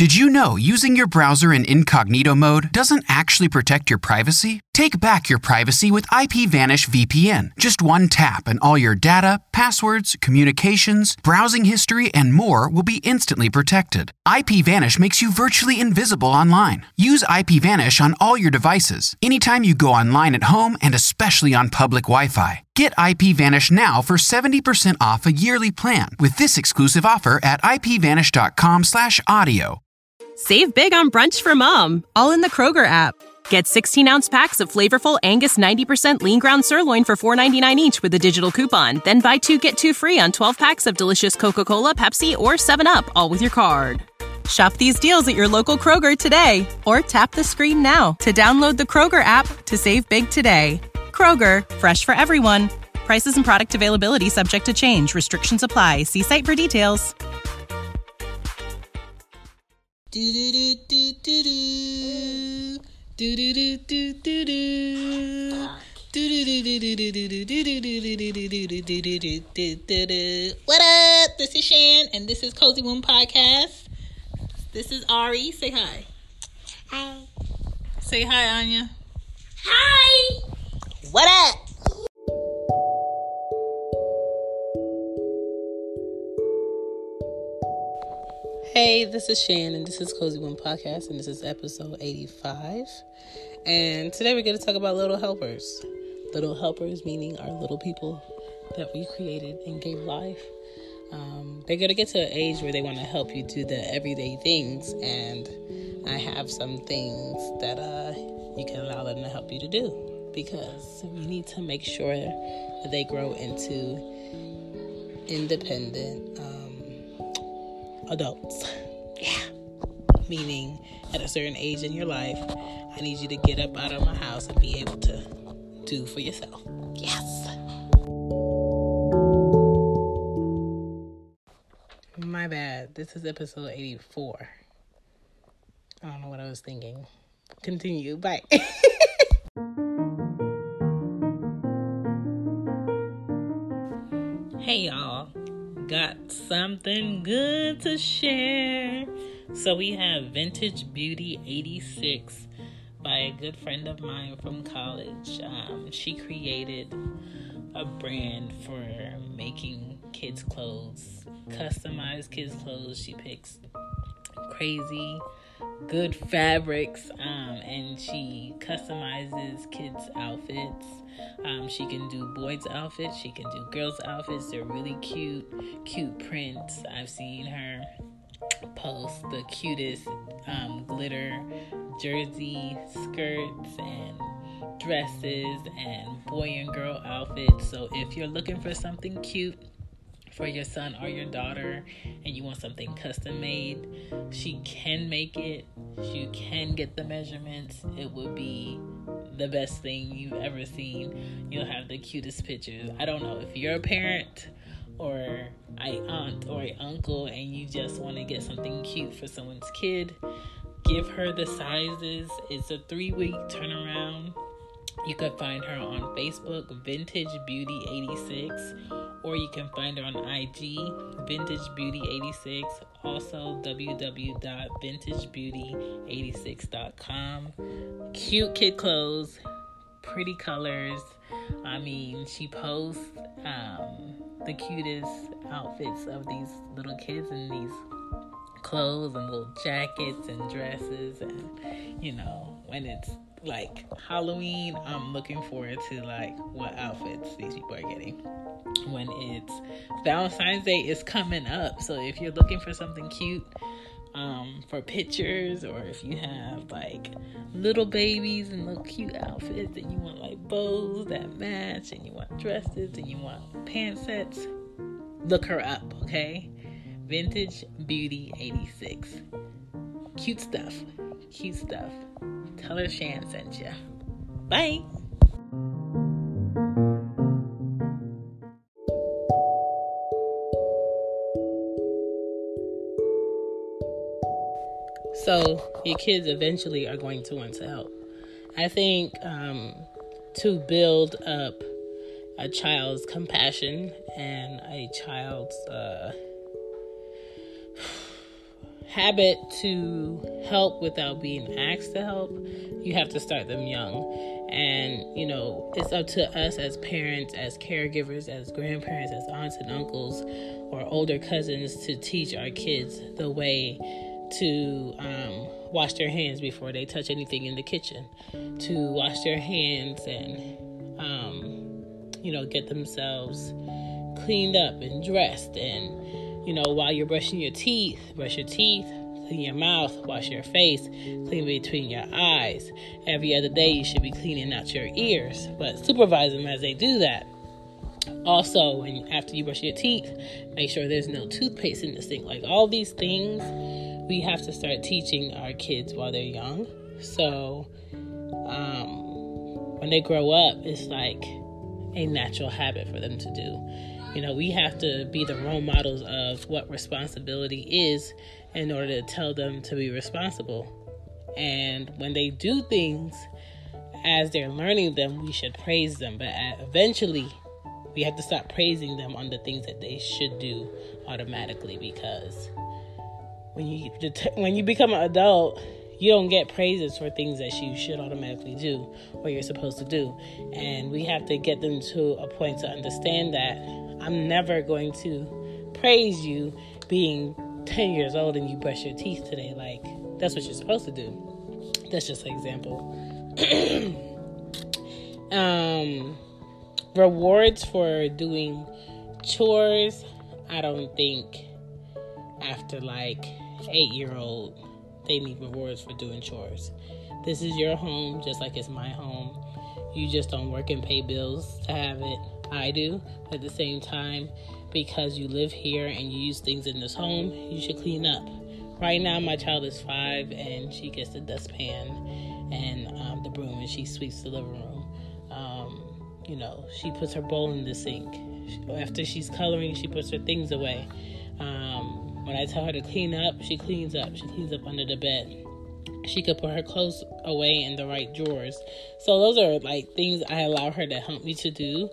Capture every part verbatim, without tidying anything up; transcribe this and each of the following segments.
Did you know using your browser in incognito mode doesn't actually protect your privacy? Take back your privacy with IPVanish V P N. Just one tap and all your data, passwords, communications, browsing history, and more will be instantly protected. IPVanish makes you virtually invisible online. Use IPVanish on all your devices, anytime you go online at home and especially on public Wi-Fi. Get IPVanish now for seventy percent off a yearly plan with this exclusive offer at ipvanish.com slash audio. Save big on brunch for mom, all in the Kroger app. Get sixteen-ounce packs of flavorful Angus ninety percent lean ground sirloin for four ninety-nine each with a digital coupon. Then buy two, get two free on twelve packs of delicious Coca-Cola, Pepsi, or seven up, all with your card. Shop these deals at your local Kroger today, or tap the screen now to download the Kroger app to save big today. Kroger, fresh for everyone. Prices and product availability subject to change. Restrictions apply. See site for details. Do do do do do do do do do do do. What up? This is Shan, and this is Cozy Womb Podcast. This is Ari. Say hi. Hi. Say hi, Anya. Hi. What up? Hey, this is Shan, and this is Cozy Womb Podcast, and this is episode eighty-five. And today we're going to talk about little helpers. Little helpers meaning our little people that we created and gave life. Um, they're going to get to an age where they want to help you do the everyday things, and I have some things that uh, you can allow them to help you to do, because you need to make sure that they grow into independent um, adults. Yeah. Meaning, at a certain age in your life, I need you to get up out of my house and be able to do for yourself. Yes. My bad. This is episode eighty-four. I don't know what I was thinking. Continue. Bye. Hey, y'all. Got something good to share. So we have Vintage Beauty eighty-six by a good friend of mine from college. Um, she created a brand for making kids' clothes, customized kids' clothes. She picks crazy, good fabrics, um, and she customizes kids' outfits. Um, she can do boys' outfits. She can do girls' outfits. They're really cute, cute prints. I've seen her post the cutest um, glitter jersey skirts and dresses and boy and girl outfits. So if you're looking for something cute for your son or your daughter and you want something custom made, she can make it. You can get the measurements. It would be the best thing you've ever seen. You'll have the cutest pictures. I don't know if you're a parent or an aunt or an uncle and you just want to get something cute for someone's kid, give her the sizes. It's a three-week turnaround. You can find her on Facebook, Vintage Beauty eighty-six, or you can find her on I G, Vintage Beauty eighty-six, also w w w dot vintage beauty eighty-six dot com. Cute kid clothes, pretty colors. I mean, she posts um, the cutest outfits of these little kids in these clothes and little jackets and dresses, and you know, when it's like Halloween, I'm looking forward to like what outfits these people are getting. When it's Valentine's Day is coming up, so if you're looking for something cute um, for pictures, or if you have like little babies and little cute outfits and you want like bows that match and you want dresses and you want pant sets, look her up, okay? Vintage Beauty eighty-six. Cute stuff. Cute stuff. Tell her Shan sent you. Bye. So your kids eventually are going to want to help. I think um, to build up a child's compassion and a child's uh, habit to help without being asked to help, you have to start them young. And, you know, it's up to us as parents, as caregivers, as grandparents, as aunts and uncles, or older cousins to teach our kids the way to um, wash their hands before they touch anything in the kitchen, to wash their hands and, um, you know, get themselves cleaned up and dressed. And, you know, while you're brushing your teeth, brush your teeth, clean your mouth, wash your face, clean between your eyes. Every other day you should be cleaning out your ears, but supervise them as they do that. Also, when after you brush your teeth, make sure there's no toothpaste in the sink. Like, all these things we have to start teaching our kids while they're young. So um, when they grow up, it's like a natural habit for them to do. You know, we have to be the role models of what responsibility is in order to tell them to be responsible. And when they do things as they're learning them, we should praise them. But eventually, we have to stop praising them on the things that they should do automatically, because when you when you become an adult, you don't get praises for things that you should automatically do or you're supposed to do. And we have to get them to a point to understand that I'm never going to praise you being ten years old and you brush your teeth today. Like, that's what you're supposed to do. That's just an example. um, rewards for doing chores. I don't think after like eight-year-old they need rewards for doing chores. This is your home, just like it's my home. You just don't work and pay bills to have it. I do. But at the same time, because you live here and you use things in this home, you should clean up. Right now, my child is five, and she gets the dustpan and um, the broom, and she sweeps the living room. Um, you know, she puts her bowl in the sink. After she's coloring, she puts her things away. Um, when I tell her to clean up, she cleans up. She cleans up under the bed. She could put her clothes away in the right drawers. So those are like things I allow her to help me to do.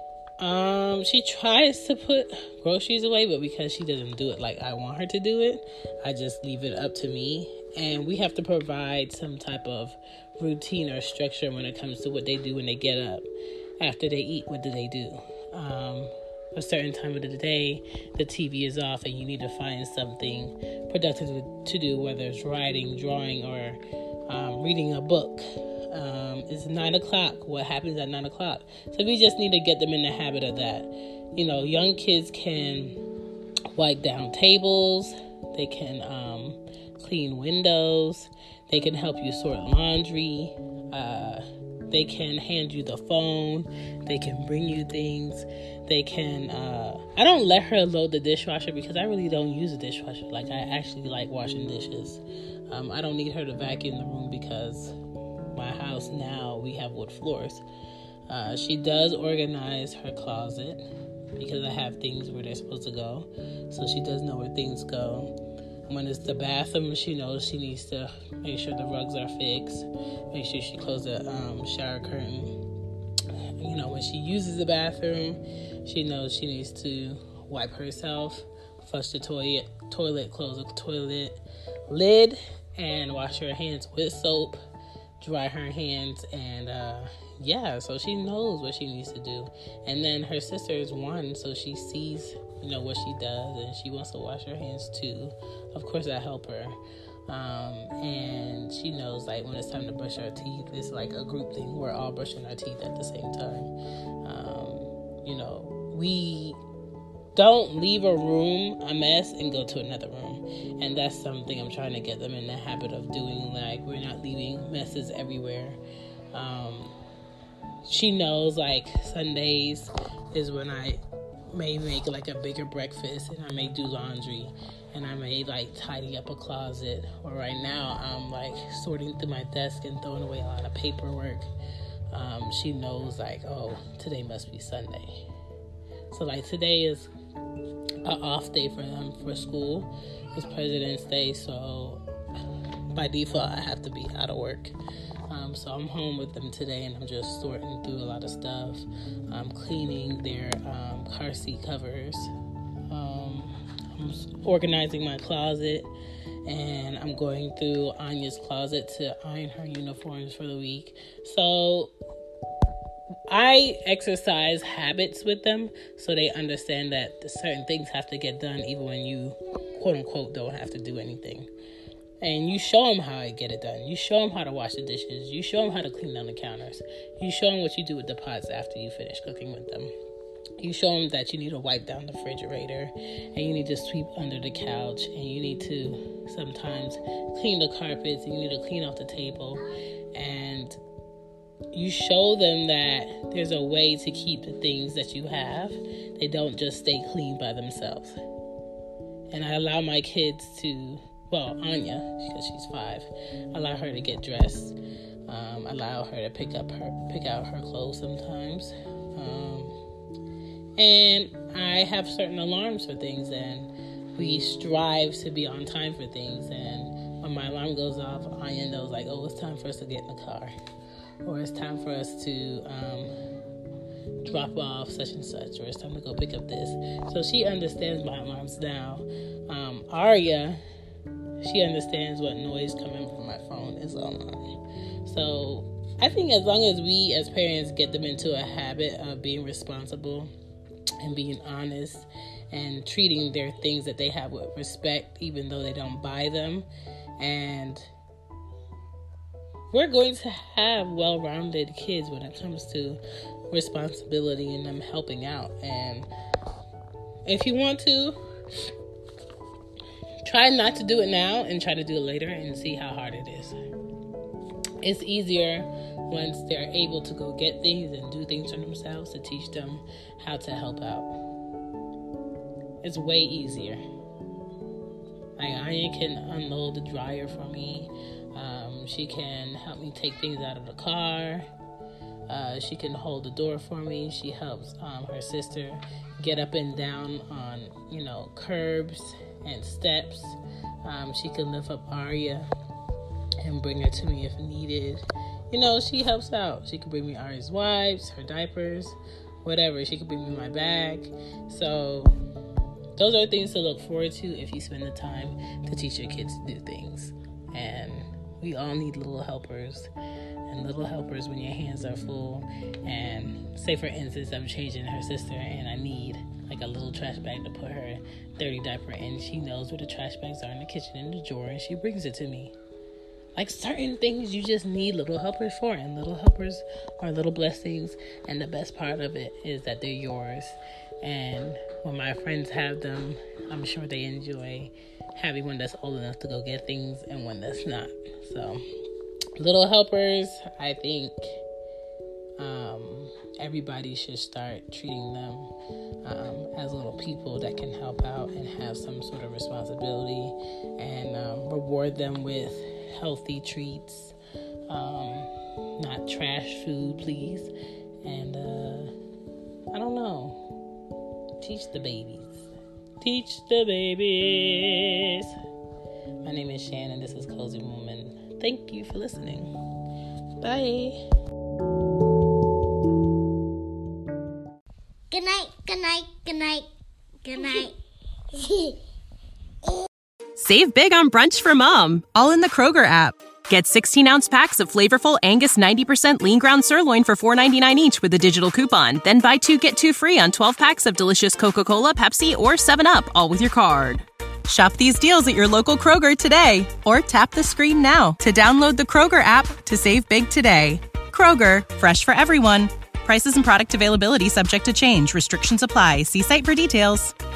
Um, she tries to put groceries away, but because she doesn't do it like I want her to do it, I just leave it up to me. And we have to provide some type of routine or structure when it comes to what they do when they get up. After they eat, what do they do? Um, a certain time of the day, the T V is off and you need to find something productive to do, whether it's writing, drawing, or um, reading a book. Um, it's nine o'clock. What happens at nine o'clock? So we just need to get them in the habit of that. You know, young kids can wipe down tables. They can um, clean windows. They can help you sort laundry. Uh, they can hand you the phone. They can bring you things. They can, uh, I don't let her load the dishwasher because I really don't use a dishwasher. Like, I actually like washing dishes. Um, I don't need her to vacuum the room because my house now, we have wood floors. Uh, she does organize her closet because I have things where they're supposed to go. So she does know where things go. When it's the bathroom, she knows she needs to make sure the rugs are fixed. Make sure she closes the um, shower curtain. You know, when she uses the bathroom, she knows she needs to wipe herself, flush the toilet, toilet, close the toilet lid, and wash her hands with soap, dry her hands, and uh, yeah, so she knows what she needs to do. And then her sister is one, so she sees, you know, what she does, and she wants to wash her hands too. Of course, I help her. Um, and she knows, like, when it's time to brush our teeth, it's like a group thing. We're all brushing our teeth at the same time. Um, you know, we don't leave a room a mess and go to another room. And that's something I'm trying to get them in the habit of doing. Like, we're not leaving messes everywhere. Um, she knows, like, Sundays is when I may make, like, a bigger breakfast, and I may do laundry, and I may, like, tidy up a closet. Or right now, I'm, like, sorting through my desk and throwing away a lot of paperwork. Um, she knows, like, oh, today must be Sunday. So, like, today is an off day for them for school. It's President's Day, so by default, I have to be out of work. Um, so I'm home with them today, and I'm just sorting through a lot of stuff. I'm cleaning their um, car seat covers. Um, I'm organizing my closet and I'm going through Anya's closet to iron her uniforms for the week. So I exercise habits with them so they understand that certain things have to get done even when you, quote unquote, don't have to do anything. And you show them how to get it done. You show them how to wash the dishes. You show them how to clean down the counters. You show them what you do with the pots after you finish cooking with them. You show them that you need to wipe down the refrigerator, and you need to sweep under the couch, and you need to sometimes clean the carpets, and you need to clean off the table. And you show them that there's a way to keep the things that you have. They don't just stay clean by themselves. And I allow my kids to, well, Anya, because she's five, allow her to get dressed. Um, allow her to pick up her, pick out her clothes sometimes. Um, and I have certain alarms for things, and we strive to be on time for things. And when my alarm goes off, Anya knows, like, oh, it's time for us to get in the car. Or it's time for us to um, drop off such and such, or it's time to go pick up this. So she understands my alarms now. Um, Arya, she understands what noise coming from my phone is alarm. So I think as long as we as parents get them into a habit of being responsible and being honest and treating their things that they have with respect, even though they don't buy them, and we're going to have well-rounded kids when it comes to responsibility and them helping out. And if you want to, try not to do it now and try to do it later and see how hard it is. It's easier once they're able to go get things and do things for themselves to teach them how to help out. It's way easier. Like, Anya can unload the dryer for me. Um, she can help me take things out of the car. Uh, she can hold the door for me. She helps um, her sister get up and down on, you know, curbs and steps. Um, she can lift up Arya and bring her to me if needed. You know, she helps out. She can bring me Arya's wipes, her diapers, whatever. She can bring me my bag. So those are things to look forward to if you spend the time to teach your kids to do things. And we all need little helpers. And little helpers when your hands are full. And say, for instance, I'm changing her sister and I need like a little trash bag to put her dirty diaper in. She knows where the trash bags are in the kitchen, in the drawer, and she brings it to me. Like, certain things you just need little helpers for, and little helpers are little blessings. And the best part of it is that they're yours. And when my friends have them, I'm sure they enjoy having one that's old enough to go get things and one that's not. So, little helpers, I think um, everybody should start treating them um, as little people that can help out and have some sort of responsibility, and um, reward them with healthy treats, um, not trash food, please. And uh, I don't know, teach the babies. Teach the babies. My name is Shannon. This is Cozy Woman. Thank you for listening. Bye. Good night, good night, good night, good night. Save big on brunch for mom, all in the Kroger app. Get sixteen-ounce packs of flavorful Angus ninety percent lean ground sirloin for four ninety-nine each with a digital coupon. Then buy two, get two free on twelve packs of delicious Coca-Cola, Pepsi, or seven up, all with your card. Shop these deals at your local Kroger today, or tap the screen now to download the Kroger app to save big today. Kroger, fresh for everyone. Prices and product availability subject to change. Restrictions apply. See site for details.